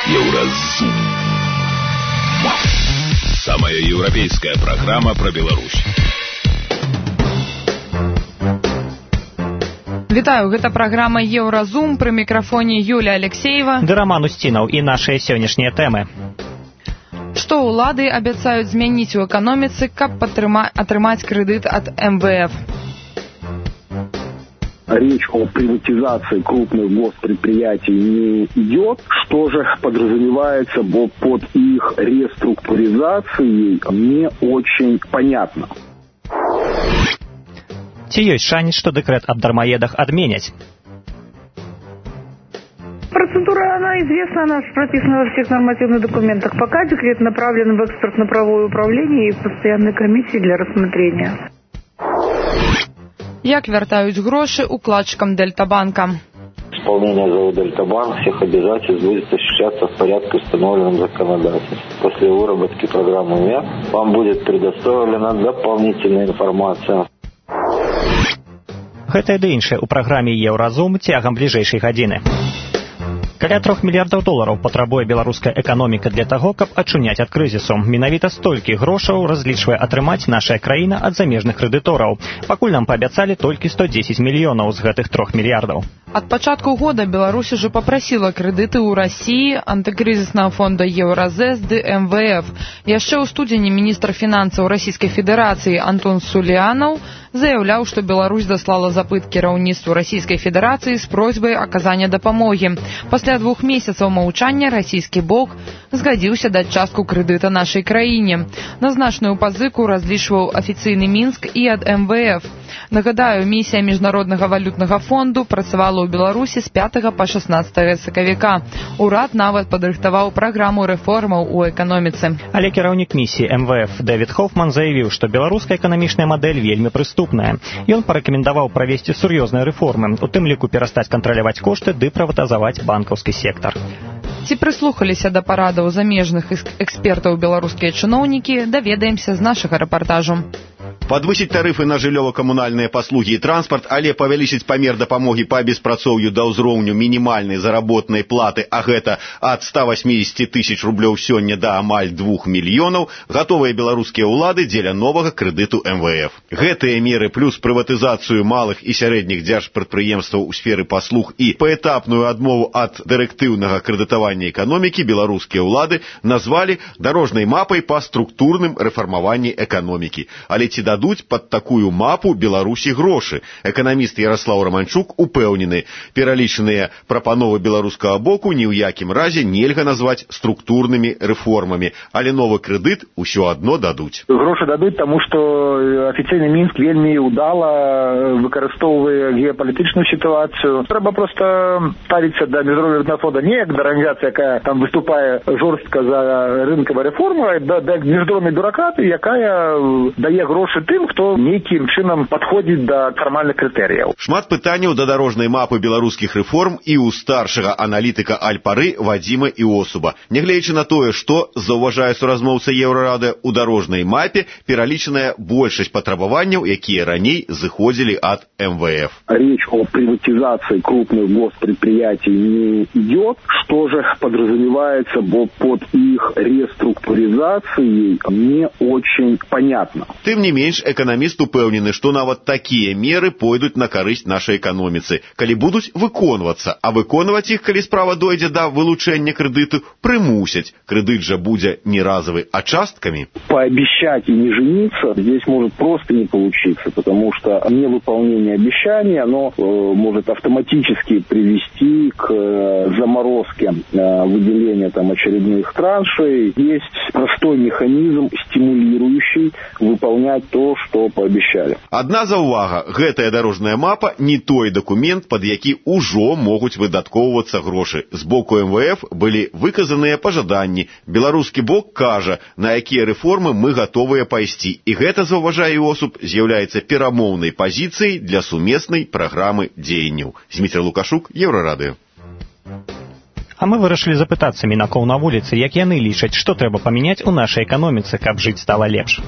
Еўразум. Самая европейская программа про Беларусь. Вітаю, гэта праграма Еўразум, пры мікрафоне Юлія Алексеева ды Роман Устінаў і нашыя сённяшнія тэмы. Што ўлады абяцаюць змяніць у эканоміцы, каб атрымаць крэдыт ад МВФ? Речь о приватизации крупных госпредприятий не идет. Что же подразумевается под их реструктуризацией, не очень понятно. Ці ёсць шанец, што дэкрэт аб дармаедах адменяць? Процедура, она известна, она прописана во всех нормативных документах. Пока декрет направлен в экспертно-правовое управление и в постоянной комиссии для рассмотрения. Як вяртаюць грошы укладчикам Дельтабанка? Исполнение ЗОО «Дельтабанк» всех обязательств будет осуществляться в порядке, установленном законодательством. После выработки программы мер вам будет предоставлена дополнительная информация. Гэта ды іншае ў праграме Еўразум цягам бліжэйшай гадзіны. Каля 3 мільярдаў долараў патрабуе беларуская эканоміка для таго, каб ачуняць ад крызісу. Менавіта столькі грошаў разлічвае атрымаць нашая краіна ад замежных крэдытораў. Пакуль нам паабяцалі толькі 110 мільёнаў з гэтых 3 мільярдаў. Ад пачатку года Беларусь ужо папрасіла крэдыты ў Расіі, антыкрызіснага фонда Еўразэс ды МВФ. Яшчэ ў студзені міністр фінансаў Расійскай Федэрацыі Антон Суліянаў заяўляў, што Беларусь даслала запыт кіраўніцтву Расійскай Федэрацыі з просьбай аказання дапамогі. Пасля 2 месяцаў маўчання расійскі бок згадзіўся даць частку крэдыта нашай краіне. На значную пазыку разлічваў афіцыйны Мінск і ад МВФ. Нагадаю, місія Міжнароднага валютнага фонду працавала ў Беларусі з 5 па 16 сакавіка. Урад нават падрыхтаваў праграму рэформаў у эканоміцы. Але кіраўнік місіі МВФ Дэвід Хофман заявіў, што беларуская эканамічная мадэль вельмі прыступная. Ён парэкамендаваў правесці сур'ёзныя рэформы, у тым ліку перастаць кантраляваць кошты ды прыватызаваць банкаўскі сектар. Ці прыслухаліся да парадаў замежных экспертаў беларускія чыноўнікі, даведаемся з нашага рэпартажу. Подвысить тарифы на жыллёва-камунальныя паслугі і транспарт, але павялічыць памер дапамогі па беспрацоўю да ўзроўню мінімальнай заработнай платы, а гэта ад 180 тысяч рублёў сёння да амаль 2 мільёнаў, гатовыя беларускія ўлады дзеля новага крэдыту МВФ. Гэтыя меры плюс прыватызацыю малых і сярэдніх дзяржпрадпрыемстваў у сферы паслуг і паэтапную адмову ад дырэктыўнага крэдытавання эканомікі беларускія ўлады назвалі дарожнай мапай па структурным рэфармаванні эканомікі. Але ці дадуць пад такую мапу Беларусі грошы? Эканаміст Ярослаў Романчук упэўнены, пералічаныя прапановы беларускага боку ні ў якім разе нельга назваць структурнымі рэформамі, але новы крэдыт усё адно дадуць. Грошы дадуць, таму што афіцыйны Мінск вельмі ўдала выкарыстоўвае геапалітычную сітуацыю. Трэба проста ставіцца да Міжнароднага фонда не як да арганізацыі, якая там выступае жорстка за рынкавай рэформай, да міжнароднай бюракраты, якая дае грошы тым, хто нейкім чынам падходзіць да фармальных крытэрыяў. Шмат пытанняў да дарожнай мапы беларускіх рэформ і ў старшага аналітыка Аль-Пары Вадзіма Іосуба. Нягледзячы на тое, што, заўважае суразмоўца Еўрарады, у дарожнай мапе пералічаная большасць патрабаванняў, якія раней зыходзілі ад МВФ. Речь о приватизации крупных госпредприятий не идет. Что же подразумевается под их реструктуризацией, не очень понятно. Тым не менш, эканаміст упэўнены, што нават такія меры пойдуць на карысць нашай эканоміцы, калі будуць выконвацца, а выконваць іх, калі справа дойдзе да вылучэння крэдыту, прымусяць. Крэдыт жа будзе не разовый, а частками. Пообещать и не жениться здесь может просто не получиться, потому что невыполнение обещаний, оно может автоматически привести к заморозке выделения там очередных траншей. Есть простой механизм, стимулирующий выполнять то, что пообещали. Адна заўвага, гэтая дарожная мапа не той дакумент, пад які ўжо могуць выдаткоўвацца грошы. З боку МВФ былі выказаныя пажаданні. Беларускі бок кажа, на якія рэформы мы гатовыя пайсці. І гэта, заўважае Іосуб, з'яўляецца перамоўнай пазіцыяй для сумеснай праграмы дзеянняў. Зміцер Лукашук, Еўрарадыё. А мы вырашылі запытацца мінакоў на вуліцы, як яны лічаць, што трэба памяняць у нашай эканоміцы, каб жыць стала лепш.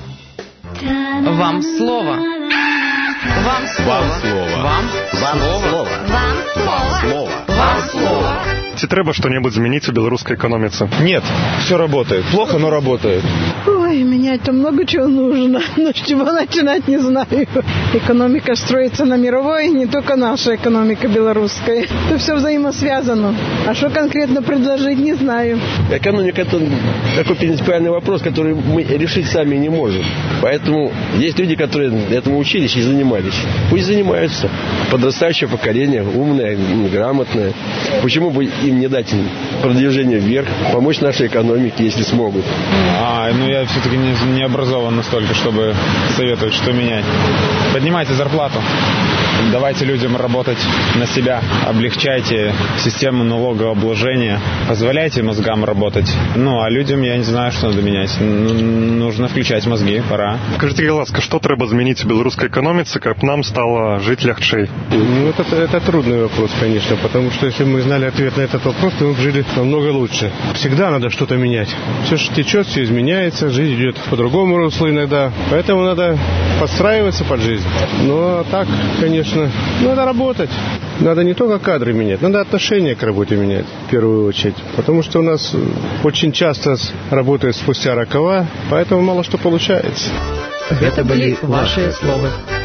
Вам слово. Вам слово. Вам слово. Вам слово. Вам слово. Вам слово. Ці трэба што-небудзь змяніць у беларускай эканоміцы? Нет, все работает. Плохо, но работает. Ой, менять-то много чего нужно, но с чего начинать не знаю. Экономика строится на мировой, не только наша экономика белорусская. Это все взаимосвязано. А что конкретно предложить, не знаю. Экономика – это такой принципиальный вопрос, который мы решить сами не можем. Поэтому есть люди, которые этому учились и занимались. Пусть занимаются. Подрастающее поколение, умное, грамотное. Почему бы им не дать продвижение вверх, помочь нашей экономике, если смогут? Я все-таки не образован настолько, чтобы советовать, что менять. Поднимайте зарплату. Давайте людям работать на себя. Облегчайте систему налогообложения. Позволяйте мозгам работать. А людям я не знаю, что надо менять. Нужно включать мозги, пора. Скажите, ласка, что треба змянить в белорусской экономике, как нам стало жить легче? Это трудный вопрос, конечно, потому что если бы мы знали ответ на этот вопрос, то мы бы жили намного лучше. Всегда надо что-то менять. Все же течет, все изменяется, жизнь идет по другому руслу иногда. Поэтому надо подстраиваться под жизнь. Но так, конечно, надо работать. Надо не только кадры менять, надо отношение к работе менять в первую очередь. Потому что у нас очень часто работают спустя рукава, поэтому мало что получается. Это были ваши слова.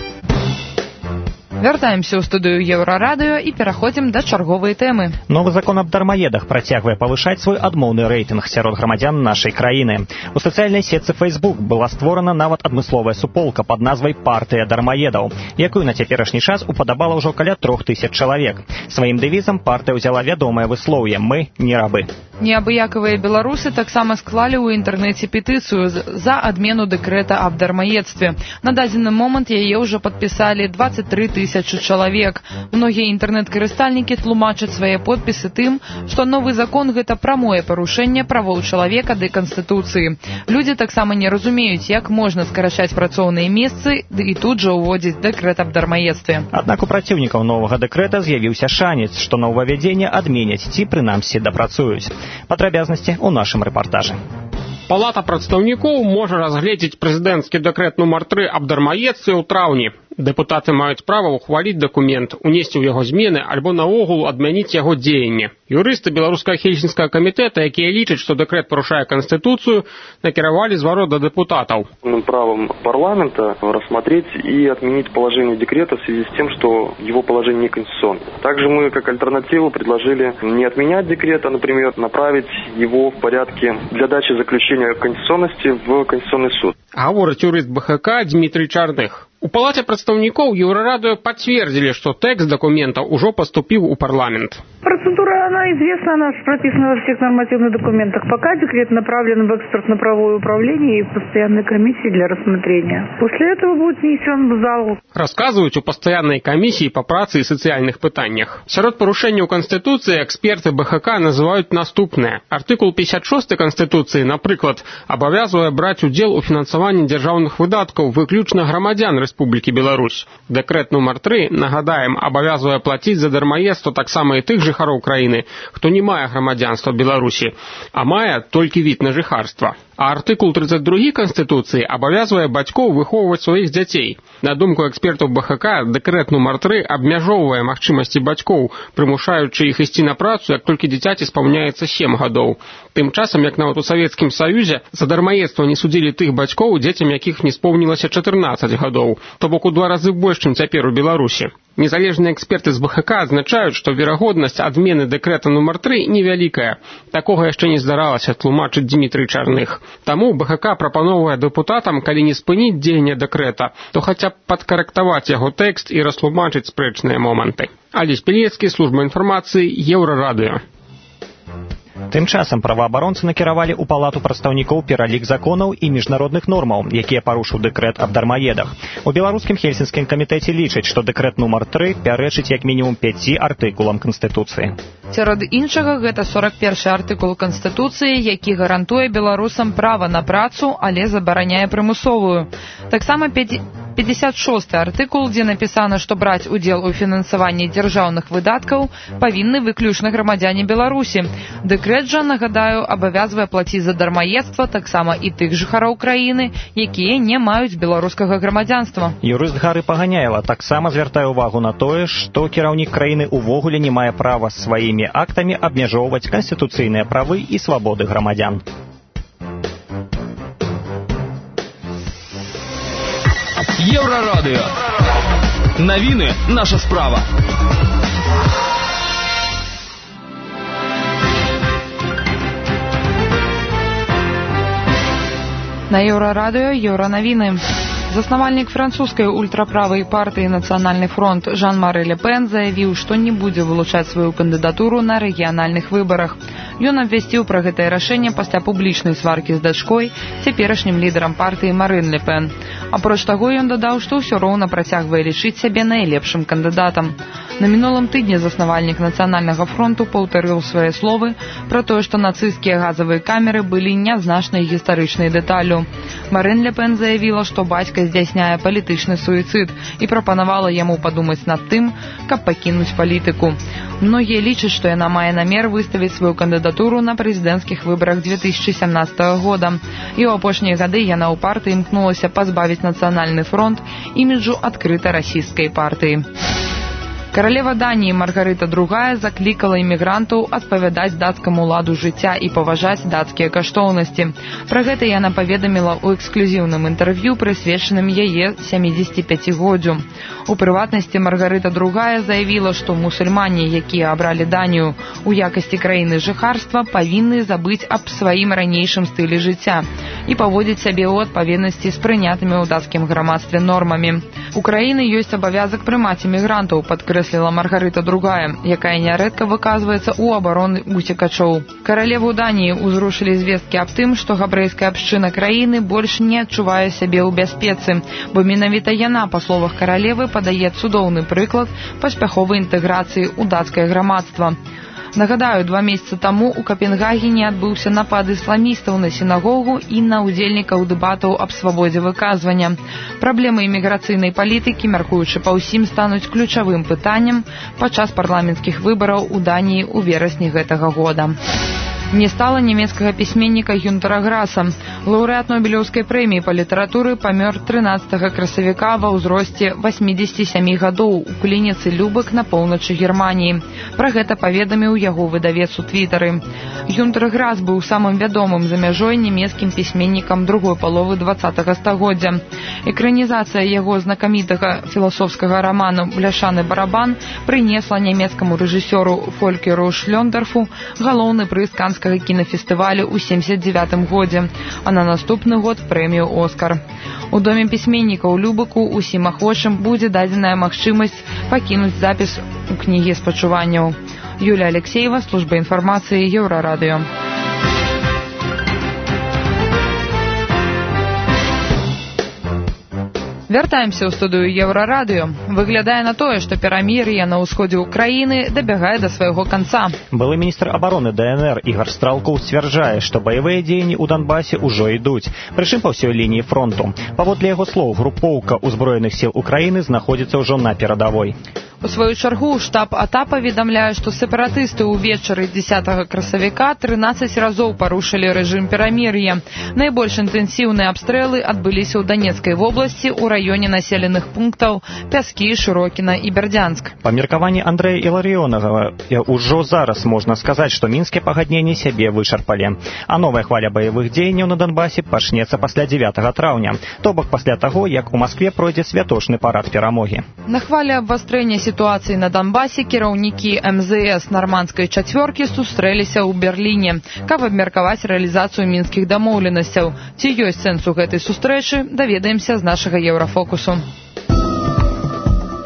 Вяртаемся ў студыю Еўрарадыё і пераходзім да чарговай тэмы. Новы закон аб дармаедах працягвае павышаць свой адмоўны рэйтынг сярод грамадзян нашай краіны. У сацыяльнай сетцы Facebook была створана нават адмысловая суполка пад назвай «Партыя дармаедаў», якую на цяперашні час упадабала ўжо каля 3000 чалавек. Сваім дэвізам партыя ўзяла вядомае выслоўе «Мы не рабы». Неабыякавыя беларусы таксама склалі ў інтэрнэце петыцыю за адмену дэкрэта аб дармаедстве. На дадзены момант яе ўжо падпісалі 23 000 чалавек. Многія інтэрнэт-карыстальнікі тлумачаць свае подпісы тым, што новы закон – гэта прамое парушэнне правоў чалавека ды Канстытуцыі. Людзі таксама не разумеюць, як можна скарачаць працоўныя месцы і тут жа ўводзіць дэкрэт аб дармаедстве. Аднак у праціўнікаў новага дэкрэта з'явіўся шанец, што новаўвядзенне адменяць ці, прынамсі, дапрацуюць. Падрабязнасці ў нашым рэпартажы. Палата прадстаўнікоў можа разгледзець прэзідэнцкі дэкрэт нумар 3 аб дармаедстве ў траўні. Дэпутаты маюць права ўхваліць дакумент, унесці ў яго змены альбо наогул адмяніць яго дзеянне. Юрысты Беларускага хельсінскага камітэта, якія лічаць, што дэкрэт парушае Конституцию, накіравалі зварот да депутатов. Правом парламента рассмотреть и отменить положение декрета в связи с тем, что его положение неконституционно. Также мы, как альтернативу, предложили не отменять декрет, а, например, направить его в порядке для дачи заключения конституционности в Конституционный суд. Гаворыць юрыст БХК Дмитрий Чарных. У Палате прадстаўнікоў Еўрарадыё подтвердили, что текст документа уже поступил у парламент. Процедура, она известна, она прописана во всех нормативных документах. Пока декрет направлен в экспертно-правовое управление и в постоянной комиссии для рассмотрения. После этого будет внесен в зал. Рассказывают у постоянной комиссии по праце и социальных пытаннях. Сярод парушэнняў Конституции эксперты БХК называют наступное. Артыкул 56 Конституции, например, обовязывая брать удел у финансования державных выдатков выключно громадян Республики Беларусь. Дэкрэт нумар 3, нагадаем, обовязывая платить за дармаедство таксама и тых жыхароў краіны, хто не мае грамадзянства Беларусі, а мае толькі від на жыхарства. А артыкул 32 Конституции обовязывая бацькоў выхоўваць сваіх дзяцей. На думку экспертаў БХК, дэкрэт нумар 3 абмяжоўвае магчымасці бацькоў, прымушаючы іх ісці на працу, як толькі дзіцяці спаўняецца 7 гадоў. Тым часам, як нават у Савецкім Саюзе, за дармаедства не судзілі тых бацькоў, дзецям якіх не споўнілася 14 гадоў, то бок у 2 разы больш, чым цяпер у Беларусі. Незалежныя эксперты з БХК адзначаюць, што верагоднасць адмены дэкрэта нумар 3 невялікая. Такога яшчэ не здаралася, тлумачыць Дмітрый Чарных. Таму БХК прапановвае дэпутатам, калі не спыніць дзеянне дэкрэта, то хаця б падкарэктаваць яго тэкст і растлумачыць спрэчныя моманты. Алесь Пілецкі, служба інфармацыі, Еўрарадыё. Тым часам праваабаронцы накіравалі ў Палату прадстаўнікоў пералік законаў і міжнародных нормаў, якія парушыў дэкрэт аб дармаедах. У беларускім хельсінскім камітэце лічаць, што дэкрэт нумар 3 пярэчыць як мінімум 5 артыкулам Канстытуцыі. Сярод іншага, гэта 41 артыкул Канстытуцыі, які гарантуе беларусам права на працу, але забараняе прымусовую. Таксама 56-й артыкул, дзе напісана, што браць удзел у фінансаванні дзяржаўных выдаткаў павінны выключна грамадзяне Беларусі. Дэкрэт жа, нагадаю, абавязвае плаціць за дармаедства таксама і тых жыхароў краіны, якія не маюць беларускага грамадзянства. Юрыст Гары Паганяева таксама звяртае ўвагу на тое, што кіраўнік краіны увогуле не мае права сваімі актамі абмяжоўваць канстытуцыйныя правы і свабоды грамадзян. Еврорадио. Новины – наша справа. На Еврорадио Евронавіны. Заснавальнік французскай ультраправай партыі «Нацыянальны фронт» Жан-Марэ Ле Пен заявіў, што не будзе вылучаць сваю кандыдатуру на рэгіянальных выбарах. Ён абвясціў пра гэтае рашэнне пасля публічнай сваркі з дачкой, цяперашнім лідарам партыі Марын Ле Пен. Апроч таго, ён дадаў, што ўсё роўна працягвае лічыць сябе найлепшым кандыдатам. На мінулым тыдні заснавальнік Нацыянальнага фронту паўтарыў свае словы пра тое, што нацысцкія газавыя камеры былі нязначнай гістарычнай дэталлю. Марын Ле Пен заявіла, што бацька здзяйсняе палітычны суіцыд і прапанавала яму падумаць над тым, каб пакінуць палітыку. Многія лічаць, што яна мае намер выставіць сваю кандыдатуру на прэзідэнцкіх выбарах 2017 года. І ў апошнія гады яна ў партыі імкнулася пазбавіць Нацыянальны фронт іміджу адкрыта расійскай партыі. Каралева Даніі Маргарыта II заклікала імігрантаў адпавядаць дацкаму ладу жыцця і паважаць дацкія каштоўнасці. Пра гэта яна паведаміла ў эксклюзіўным інтэрв'ю, прысвечаным яе 75-годдзю. У прыватнасці Маргарыта II заявіла, што мусульмане, якія абралі Данію у якасці краіны жыхарства, павінны забыць аб сваім ранейшым стылі жыцця і паводзіць сябе ў адпаведнасці з прынятымі ў дацкім грамадстве нормамі. У краіны ёсць абавязак прымаць імігрантаў, падкрэсліла Маргарыта II, якая нярэдка выказваецца ў абароны уцекачоў. Каралеву Даніі ўзрушылі звесткі аб тым, што габрэйская абшчына краіны больш не адчувае сябе ў бяспецы, бо менавіта яна, па словах каралевы, падае цудоўны прыклад паспяховай інтэграцыі ў дацкае грамадства. Нагадаю, 2 месяцы таму ў Капенгагене адбыўся напад ісламістаў на сінагогу і на ўдзельнікаў дэбатаў аб свабодзе выказвання. Праблемы іміграцыйнай палітыкі, мяркуючы па ўсім, стануць ключавым пытаннем падчас парламенцкіх выбараў у Даніі ў верасні гэтага года. Не стала нямецкага пісьменніка Гюнтера Граса. Лаўрэат Нобелеўскай прэміі па літаратуры памёр 13 красавіка ва ўзросце 87 гадоў у клініцы Любек на поўначы Германіі. Пра гэта паведаміў яго выдавец у Твітары. Гюнтер Грас быў самым вядомым за мяжой нямецкім пісьменнікам другой паловы 20-го стагоддзя. Экранізацыя яго знакамітага філасофскага раману «Бляшаны барабан» прынесла нямецкаму рэжысёру Фолькеру Шлёндорфу галоўны прыз Канскага кінафестывалю ў 79 годзе, а на наступны год прэмію «Оскар». У доме пісьменніка ў Любеку усім ахвочым будзе дадзеная магчымасць пакінуць запіс у кнігі спачуванняў. Юлія Алексеева, служба інфармацыі, Еўрарадыё. Вяртаемся ў студыю Еўрарадыё. Выглядае на тое, што перамір'е на ўсходзе ўкраіны дабягае да свайго канца. Былы міністр абароны ДНР Ігар Стралкоў сцвярджае, што баявыя дзеянні ў Донбасе ўжо ідуць, прычым па ўсёй лініі фронту. Паводле яго слоў, групоўка ўзброеных сіл Украіны знаходзіцца ўжо на перадавой. У сваю чаргу штаб АТА паведамляе, што сепаратысты ўвечары 10 красавіка 13 разоў парушылі рэжым перамір'я. Найбольш інтэнсіўныя абстрэлы адбыліся ў Данецкай вобласці ў раёне населеных пунктаў Пяскі, Шырокіна і Бярдзянск. Па меркаванні Андрэя Іларыёнага, ўжо зараз можна сказаць, што мінскія пагадненні сябе вычарпалі. А новая хваля баявых дзеянняў на Донбасе пачнецца пасля 9 траўня, то бок пасля таго, як у Маскве пройдзе святочны парад перамогі. На хвале абвастрэння сітуацыі на Донбасе кіраўнікі МЗС нармандскай чацвёркі сустрэліся ў Берліне, каб абмеркаваць рэалізацыю мінскіх дамоўленасцяў. Ці ёсць сэнс у гэтай сустрэчы, даведаемся з нашага Еўрафокусу.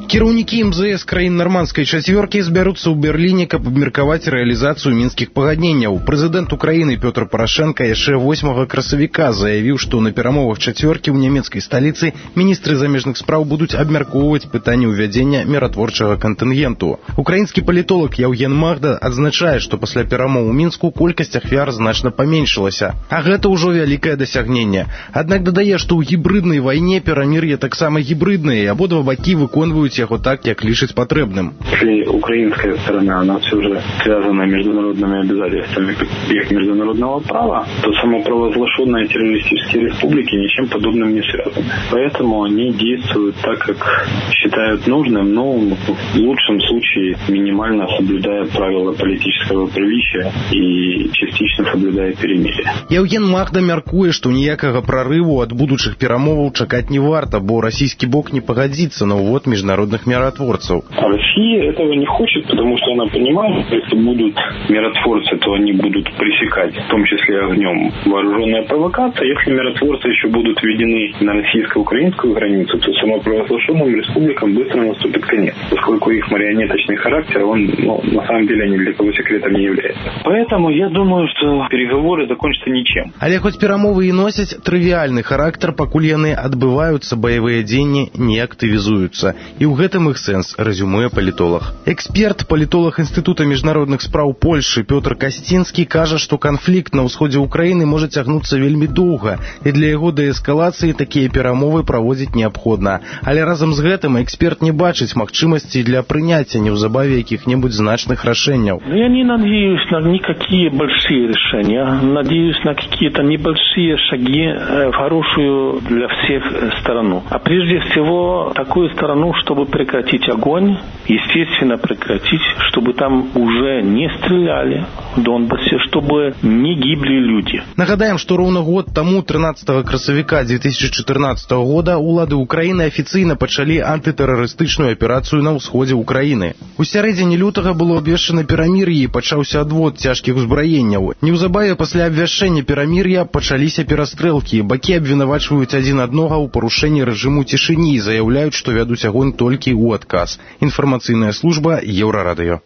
Кіраўнікі МЗС краін нармандскай чацвёркі збяруцца ў Берліне, каб абмеркаваць рэалізацыю мінскіх пагадненняў. Прэзідэнт Украіны Пётр Парашенка яшчэ 8 красавіка заявіў, што на перамовах чацвёркі ў нямецкай сталіцы міністры замежных спраў будуць абмяркоўваць пытанне ўвядзення міратворчага кантынгенту. Украінскі палітолог Яўген Магда адзначае, што пасля перамоў у Мінску колькасць ахвяр значна паменшылася. А гэта ўжо вялікае дасягненне. Аднак дадае, што ў гібрыднай вайне перамір'е таксама гібрыднае, і абодва бакі выконваюць его так, как лишить потребным. Если украинская сторона, она все же связана международными обязательствами как международного права, то самопровозглашенные террористические республики ничем подобным не связаны. Поэтому они действуют так, как считают нужным, но в лучшем случае минимально соблюдая правила политического приличия и частично соблюдая перемирие. Яўген Магда мяркуе, што ніякага прарыву ад будучых перамоваў чакаць не варта, бо расійскі бок не пагадзіцца на ўвод международных миротворцев. А Россия этого не хочет, потому что она понимает, что если будут миротворцы, то они будут пресекать, в том числе огнем, вооруженная провокация. Если миротворцы еще будут введены на российско-украинскую границу, то самопровозглашенным республикам быстро наступит конец, поскольку их марионеточный характер, он, на самом деле, ни для кого секретом не является. Поэтому я думаю, что переговоры закончатся ничем. Але хоць перамовы і носяць трывіальны характар, пакуль яны адбываюцца, баявыя дзеянні не актывізуюцца. І ў гэтым іх сэнс, рэзюмуе палітолог. Эксперт, палітолог Інстытута міжнародных спраў Польшы Пётр Касцінскі кажа, што канфлікт на ўсходзе Украіны можа цягнуцца вельмі доўга, і для яго дээскалацыі такія перамовы праводзіць неабходна. Але разам з гэтым эксперт не бачыць магчымасці для прыняцця неўзабаве якіх-небудзь значных рашэнняў. Я не надеюсь на никакие большие решения. Надеюсь на какие-то небольшие шаги в хорошую для всех сторону. А прежде всего такую сторону, чтобы прекратить огонь, естественно прекратить, чтобы там уже не стреляли в Донбассе, чтобы не гибли люди. Нагадаем, што роўна год таму, 13 красавіка 2014 года, улады Украіны афіцыйна пачалі антытэрарыстычную аперацыю на ўсходзе Украіны. У сярэдзіне лютага было абвешчана перамір'е і пачаўся адвод цяжкіх узбраенняў. Неўзабаве пасля абвяшчэння перамір'я пачаліся перастрэлкі. Бакі абвінавачваюць адзін аднога ў парушэнні рэжыму цішыні і заяўляюць, што вядуць агонь толькі ў адказ. Інфармацыйная служба Еўрарадыё.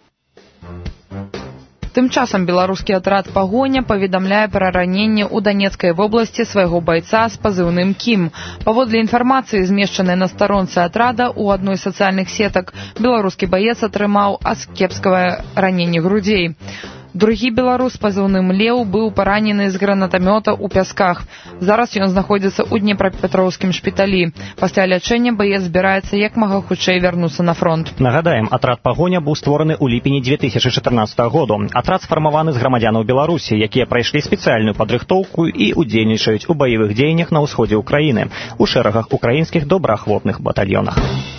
Тым часам беларускі атрад «Пагоня» паведамляе пра раненне ў Данецкай вобласці свайго байца з пазыўным «Кім». Паводле інфармацыі, змешчанай на старонцы атрада, у адной з сацыяльных сетак беларускі баец атрымаў кепскае раненне грудзей. Другі беларус з пазыўным «Леў» быў паранены з гранатамёта ў Пясках. Зараз ён знаходзіцца ў Днепрапетроўскім шпіталі. Пасля лячэння баец збіраецца як мага хутчэй вярнуцца на фронт. Нагадаем, атрад «Пагоня» быў створаны ў ліпені 2014 года. Атрад сфармаваны з грамадзянаў Беларусі, якія прайшлі спецыяльную падрыхтоўку і удзельнічаюць у баявых дзеяннях на ўсходзе ўкраіны у шэрагах украінскіх добраахвотных батальёнах.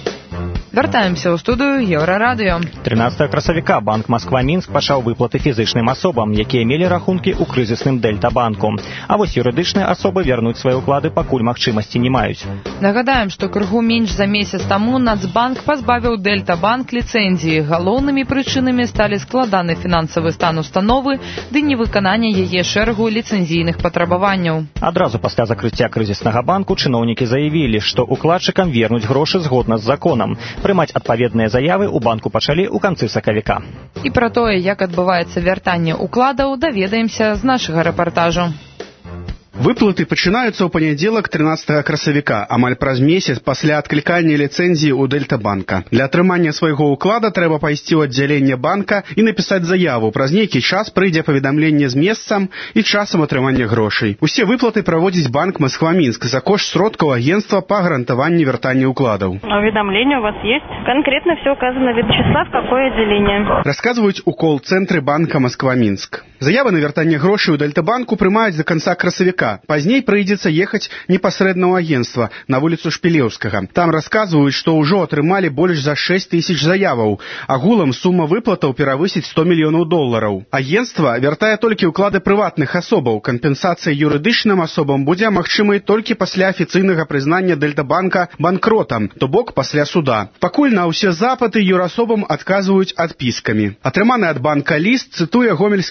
Вяртаемся ў студыю Еўрарадыё. 13 красавіка банк Москва-Мінск пачаў выплаты фізычным асобам, якія мелі рахункі ў крызісным Дельта-банку. А вось юрыдычныя асобы вярнуць свае ўклады пакуль магчымасці не маюць. Нагадаем, што крыху менш за месяц таму Нацбанк пазбавіў Дельта-банк ліцэнзіі. Галоўнымі прычынамі сталі складаны фінансавы стан установы ды невыкананне яе шэрагу ліцэнзійных патрабаванняў. Адразу пасля закрыцця крызіснага банку чыноўнікі заявілі, што укладчыкам вернуць грошы згодна з законам. Прымаць адпаведныя заявы ў банку пачалі ў канцы сакавіка. І пра тое, як адбываецца вяртанне ўкладаў, даведаемся з нашага рэпартажу. Выплаты пачынаюцца ў панядзелак 13 красавіка, амаль праз месяц пасля адклікання ліцэнзіі ў Дельта-банка. Для атрымання свайго ўклада трэба пайсці ў аддзяленне банка і напісаць заяву. Праз нейкі час прыйдзе паведамленне з месцам і часам атрымання грошай. Усе выплаты праводзіць банк Москва-Мінск за кошт сродкаў агентства па гарантаванні вяртання ўкладаў. Уведомление у вас есть? Конкретно все указано, вид числа, в какое отделение. Расказваюць у кол-цэнтры банка Москва-Мінск. Заявы на вяртанне грошай у Дельта-банку прымаюць да канца красавіка. Пазней прыйдзецца ехаць непасрэдна ў агентства на вуліцу Шпілеўскага. Там расказваюць, што ўжо атрымалі больш за 6 тысяч заяваў. Агулам сума выплатаў перавысіць $100 мільёнаў. Агентства вяртае толькі ўклады прыватных асобаў. Кампенсацыя юрыдычным асобам будзе магчымай толькі пасля афіцыйнага прызнання Дельта-банка банкротам, то бок пасля суда. Пакуль на ўсе запыты юрасобам адказваюць адпіскамі. Атрыманы ад банка ліст цытуе гомельскі прадпрымальнік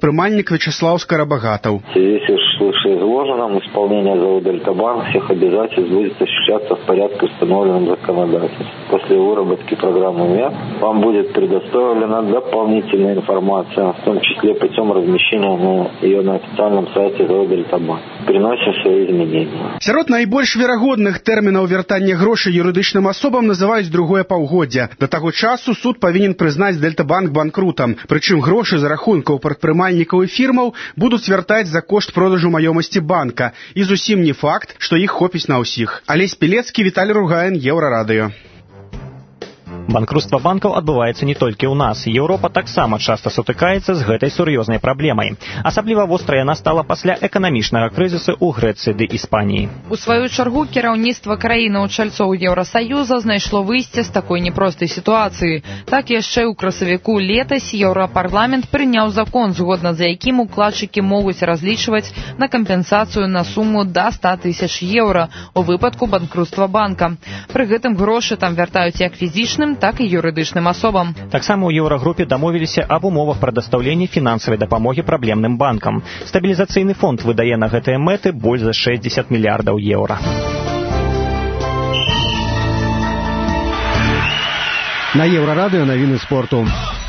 прадпрымальнік Вячеслав Скоробогатов. В связи с вышеизложенным исполнение ЗАО «Дельтабанк» всех обязательств будет осуществляться в порядке, установленном законодательством. После выработки программы мер вам будет предоставлена дополнительная информация, в том числе путем размещения ее на официальном сайте ЗАО «Дельтабанк». Приносим свои изменения. Сярод найбольш верагодных тэрмінаў вяртання грошай юрыдычным асобам называюць другое паўгоддзя. Да таго часу суд павінен прызнаць Дельтабанк банкрутам. Прычым грошы з рахункаў прадпрымальнікаў і фірмаў будуць вяртаць за кошт продажу маёмасці банка. І зусім не факт, што іх хопіць на ўсіх. Алесь Пілецкі, Віталій Ругаін, Еўрарадыё. Банкрутства банкаў адбываецца не толькі ў нас. Еўропа таксама часта сутыкаецца з гэтай сур'ёзнай праблемай. Асабліва вострая яна стала пасля эканамічнага крызісу ў Грэцыі ды Іспаніі. У сваю чаргу кіраўніцтва краінаў-чальцоў Еўрасаюза знайшло выйсце з такой непростай сітуацыі. Так яшчэ ў красавіку летась Еўрапарламент прыняў закон, згодна з якім укладчыкі могуць разлічваць на кампенсацыю на суму да 100 000 еўра у выпадку банкрутства банка. Пры гэтым грошы там вяртаюць як фізічным, так і юрыдычным асобам. Таксама ў Еўрагрупе дамовіліся аб умовах прадастаўлення фінансавай дапамогі праблемным банкам. Стабілізацыйны фонд выдае на гэтыя мэты больш за 60 мільярдаў еўра. На Еўрарадыё навіны спорту.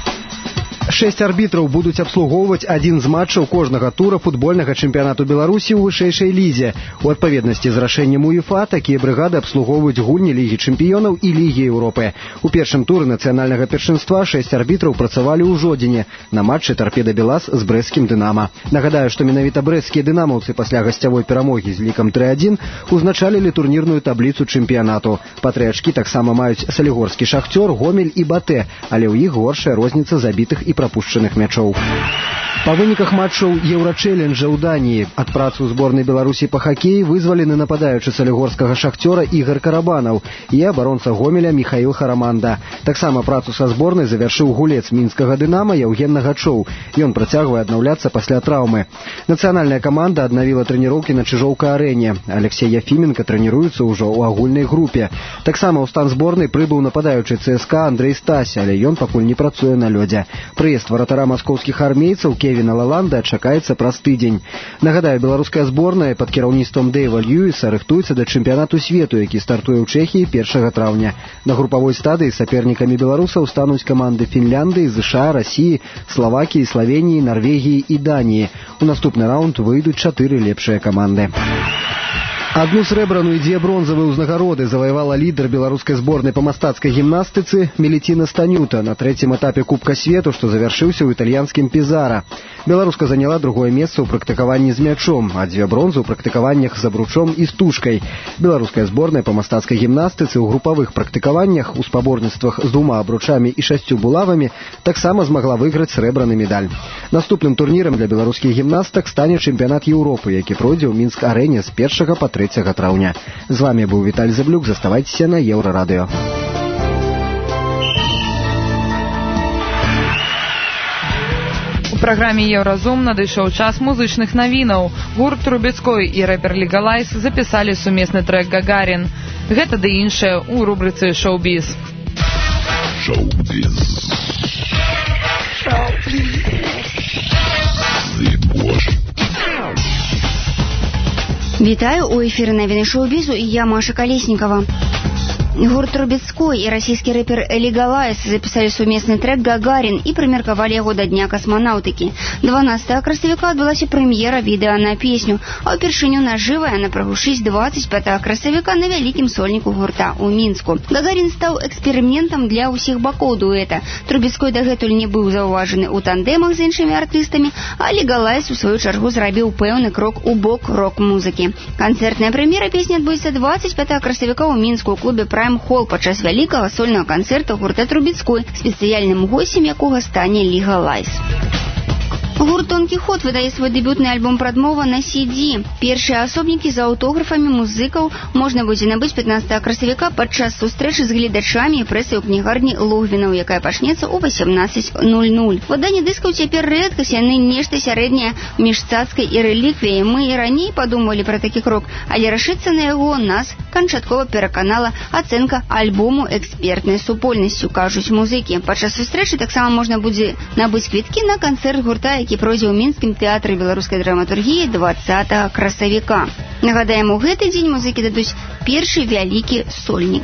6 арбітраў будуць абслугоўваць адзін з матчаў кожнага тура футбольнага чэмпіянату Беларусі ў вышэйшай лізе. У адпаведнасці з рашэннем УЕФА такія брыгады абслугоўваюць гульні Лігі чэмпіёнаў і Лігі Еўропы. У першым туры нацыянальнага першынства 6 арбітраў працавалі ў Жодзіне на матчы Торпеда Белас з брэсцкім Дынама. Нагадаю, што менавіта брэсцкія дынамаўцы пасля гасцявой перамогі з лікам 3-1 узначалілі турнірную табліцу чэмпіянату. Па 3 ачкі таксама маюць салігорскі Шахцёр, Гомель і Батэ, але ў іх горшая розніца забітых і прапушчаных мячоў. Па выніках матчаў Еўрачэлленджа ў Даніі ад працы ў зборнай Беларусі па хакеі вызвалены нападаючы салігорскага Шахцёра Ігар Карабанаў і абаронца Гомеля Міхаіл Хараманда. Таксама працу са зборнай завяршыў гулец мінскага Дынама Яўген Нагачоў. Ён працягвае аднаўляцца пасля траўмы. Нацыянальная каманда аднавіла трэніроўкі на Чыжоўка-арэне. Алексей Яфіменка трэніруецца ўжо ў агульнай групе. Таксама ў стан зборнай прыбыў нападаючы ЦСКА Андрэй Стась, але ён пакуль не працуе на лёдзе. Прыезд варатара маскоўскіх армейцаў Кевіна Лаланда чакаецца праз тыдзень. Нагадаю, беларуская зборная пад кіраўніцтвам Дэйва Льюіса рыхтуецца да чэмпіянату свету, які стартуе ў Чэхіі 1 траўня. На групавой стадыі сапернікамі беларусаў стануць каманды Фінляндыі, ЗША, Расіі, Славакіі, Славеніі, Нарвегіі і Даніі. У наступны раунд выйдуць 4 лепшыя каманды. Одну срэбраную і 2 бронзавыя ўзнагароды заваявала лідар беларускай зборнай па мастацкай гімнастыцы Меліціна Станюта на 3-м этапе Кубка свету, што завяршыўся ў італьянскім Пізара. Беларуска заняла 2-е месца ў практыкаванні з мячом, а 2 бронзы ў практыкаваннях з абручом і стужкай. Беларуская зборная па мастацкай гімнастыцы ў групавых практыкаваннях у спаборніцтвах з 2 абручамі і 6 булавамі таксама змагла выйграць срэбраны медаль. Наступным турнірам для беларускіх гімнастак стане чэмпіянат Еўропы, які пройдзе ў Мінск-арэне з 1 па 3 траўня. З вами быў Віталь Заблюк. Заставайцеся на Еўрарадыё. У праграме Еўразум надышоў час музычных навінаў. Гурт Трубецкой і рэпер Легалайз запісалі сумесны трэк «Гагарин». Гэта ды іншае ў рубрыцы «Шоу-біз». Шоу-біз. Вітаю, у эфіры навіны шоу-бізу і я Маша Калеснікова. Гурт Трубецкой і расійскі рэпер Легалайз запісалі сумесны трэк «Гагарин» і прымеркавалі яго да Дня касманаўтыкі. 12 красавіка адбылася прэм'ера відэа на песню, а ўпершыню нажыва яна прагучыць 25 красавіка на вялікім сольніку гурта ў Мінску. «Гагарин» стаў эксперыментам для ўсіх бакоў дуэта. Трубецкой дагэтуль не быў заўважаны ў тандэмах з іншымі артыстамі, а Легалайз у сваю чаргу зрабіў пэўны крок у бок рок-музыкі. Канцэртная прэм'ера песні адбудзецца 25 красавіка ў Мінску ў клубе Prime Hall падчас вялікага сольнага канцэрта гурта Трубецкой, спецыяльным госцем якога стане Легалайз. Гурт «Дон Кіхот» выдае свой дэбютны альбом «Прадмова» на CD. Першыя асобнікі з аўтографамі музыкаў можна будзе набыць 15 красавіка падчас сустрэчы з гледачамі і прэсай у кнігарні Логвінаў, якая пачнецца ў 18:00. Выданне дыскаў цяпер рэдкасць, яны нешта сярэдняе між цацкай і рэліквіяй. Мы і раней падумалі пра такі крок, але рашыцца на яго нас канчаткова пераканала ацэнка альбому экспертнай супольнасцю, кажуць музыкі. Падчас сустрэчы таксама можна будзе набыць квіткі на канцэрт гурта, які які пройдзе ў мінскім тэатры беларускай драматургіі 20 красавіка. Нагадаем, у гэты дзень музыкі дадуць першы вялікі сольнік.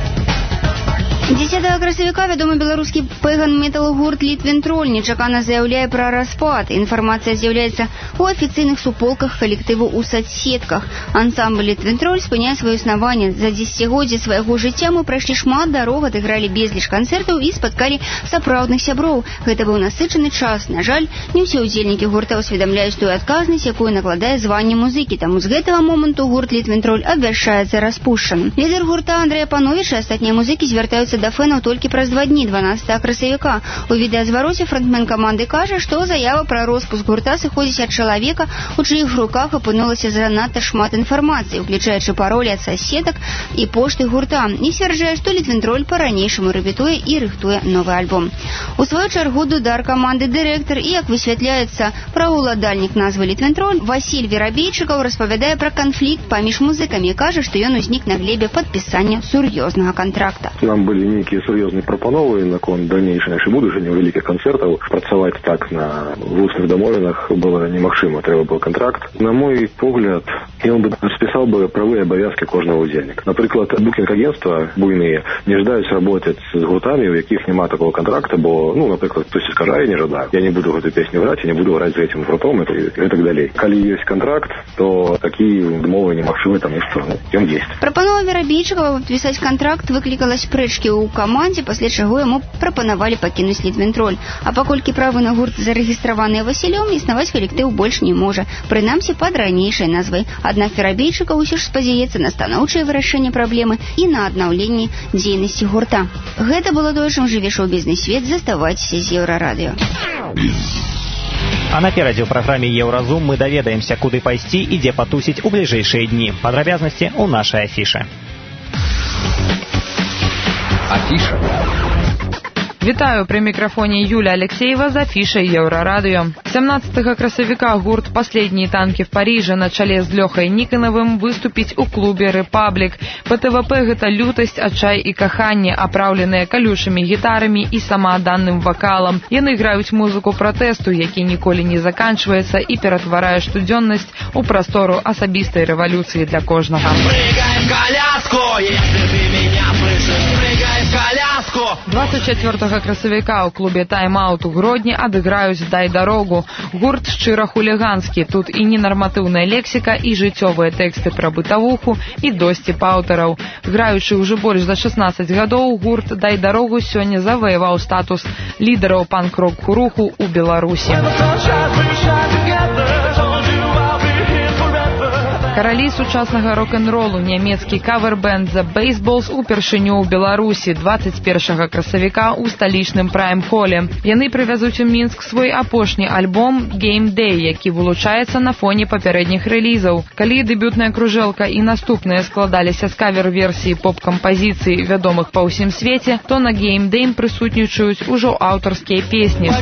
10 красавіка вядомы беларускі пэган-метал гурт «Літвентроль» нечакана заяўляе пра распад. Інфармацыя з'яўляецца ў афіцыйных суполках калектыву ў соцсетках. Ансамбль «Літвентроль» спыняе сваё існаванне. За дзесяцігоддзе свайго жыцця мы прайшлі шмат дарог, адыгралі безліч канцэртаў і спаткалі сапраўдных сяброў. Гэта быў насычаны час. На жаль, не ўсе ўдзельнікі гурта ўсведамляюць тую адказнасць, якую накладае званне музыкі. Таму з гэтага моманту гурт «Літвентроль» абвяшчаецца распушчаным. Лідар гурта Андрэй Апановіч і астатнія музыкі звяртаюцца да фэнаў толькі праз 2 дні, 12 красавіка. У відэазвароце фронтмен каманды кажа, што заява пра роспуск гурта сыходзіць ад чалавека, у чыіх руках апынулася занадта шмат інфармацыі, уключаючы паролі ад соцсетак і пошты гурта, і сцвярджае, што «Літвентроль» па-ранейшаму рэпетуе і рыхтуе новы альбом. У сваю чаргу дудар каманды дырэктар і, як высвятляецца, праваўладальнік назвы «Літвентроль» Васіль Верабейчыкаў распавядае пра канфлікт паміж музыкамі і кажа, што ён узнік на глебе падпісання сур'ёзнага кантракта. Нам былі нейкія сур'ёзныя прапановы наконт дальнейшай нашай будучыні ў вялікіх канцэртаў. Працаваць так на вусных дамовінах было немагчыма, трэба быў кантракт. На мой погляд, ён бы распісаў бы правы і абавязкі кожнага удзельніка. Напрыклад, букінг-агентства буйныя не жадаюць работаць з гуртамі, у якіх няма такого кантракта, бо, напрыклад, хтось скажа, я не жадаю. Я не буду гэту песню граць, я не буду граць з гэтым гуртом і так далей. Калі ёсць кантракт, то такія дамовы немагчымы, таму што ён ёсць. Прапанова Верабейчыкава падпісаць кантракт выклікала спрэчкі ў камандзе, пасля чаго яму прапанавалі пакінуць «Літвентроль». А паколькі правы на гурт зарэгістраваныя Васілём, існаваць калектыў больш не можа, прынамсі пад ранейшай назвай. Аднак Верабейчыкаў усё ж спадзяецца на станоўчае вырашэнне праблемы і на аднаўленне дзейнасці гурта. Гэта было тое, чым жыве шоу-бізнес-свет. Заставайцеся з Еўрарадыё. А наперадзе ў праграме «Еўразум» мы даведаемся, куды пайсці і дзе патусіць у бліжэйшыя дні. Падрабязнасці ў нашай афішы. Афіша. Вітаю, при микрофоне Юля Алексеева з афішай Еўрарадыё. 17 красавіка гурт «Последние танки в Париже» на чале з Лёхай Ніканавым выступіць у клубе «Рэпаблік». ПТВП гэта лютасць, адчай і каханне, апраўленыя калюшымі гітарамі і самаадданым вакалам. Яны граюць музыку пратэсту, які ніколі не заканчваецца і ператварае штодзённасць у прастору асабістай рэвалюцыі для кожнага. Прыгаем коляску, если ты меня слышишь, прыгаем коляску. 24 красавіка ў клубе «Тайм-аут» у Гродні адыграюць «Дай дарогу». Гурт шчыра хуліганскі. Тут і ненарматыўная лексіка, і жыццёвыя тэксты пра бытавуху, і досціп аўтараў. Граючы ўжо больш за 16 гадоў, гурт «Дай дарогу» сёння заваяваў статус лідараў панк-рок руху ў Беларусі. Каралі сучаснага рок-н-ролу, нямецкі кавер-бэнд The Baseballs упершыню ў Беларусі 21 красавіка ў сталічным прайм-холе. Яны прывязуць у Мінск свой апошні альбом Game Day, які вылучаецца на фоне папярэдніх рэлізаў. Калі дэбютная кружэлка і наступныя складаліся з кавер-версіі поп-кампазіцый, вядомых па ўсім свеце, то на Game Day прысутнічаюць ужо аўтарскія песні.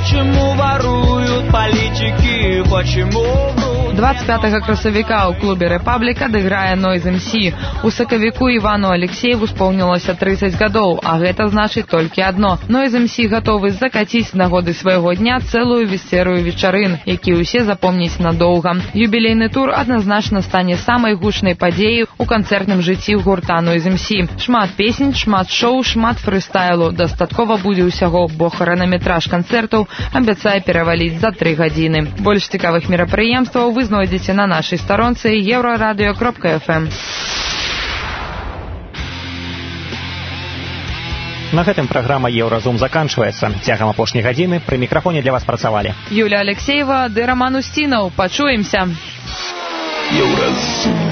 25 красавіка ў клубе «Рэпаблік» адыграе Noise MC. У сакавіку Івану Алексееву споўнілася 30 гадоў, а гэта значыць толькі адно. Noise MC гатовы закаціць з нагоды свайго дня цэлую серыю вечарын, які ўсе запомняць надоўга. Юбілейны тур адназначна стане самай гучнай падзеяй у канцэртным жыцці гурта Noise MC. Шмат песень, шмат шоу, шмат фрыстайлу. Дастаткова будзе ўсяго, бо хранаметраж канцэртаў абяцае пераваліць за 3 гадзіны. Больш цікавых мерапрыемстваў вы знойдзеце на нашай старонцы euraradio.fm. На гэтым праграма «Еўразум» заканчваецца. Цягам апошняй гадзіны пры мікрафоне для вас працавалі Юля Алексеева ды Роман Устінаў. Пачуемся. Еўразум.